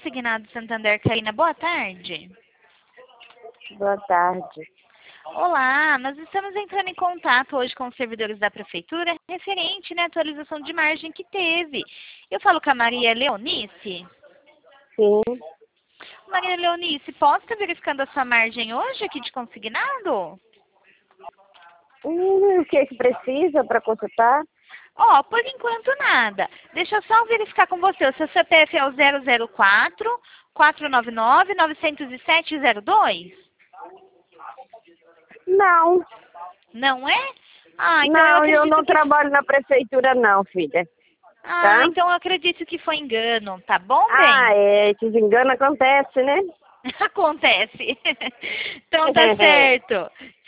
Consignado Santander, Karina, boa tarde. Boa tarde. Olá, nós estamos entrando em contato hoje com os servidores da Prefeitura referente à atualização de margem que teve. Eu falo com a Maria Leonice. Sim. Maria Leonice, posso estar verificando a sua margem hoje aqui de consignado? O que precisa para consultar? Ó, por enquanto nada. Deixa eu só verificar com você. O seu CPF é o 004-499-907-02? Não. Não é? Ah, então Não, eu acredito não que... trabalho na prefeitura não, filha. Ah, Tá? então eu acredito que foi engano, tá bom, Ah, bem? esses enganos acontecem, né? Acontece. Então tá certo.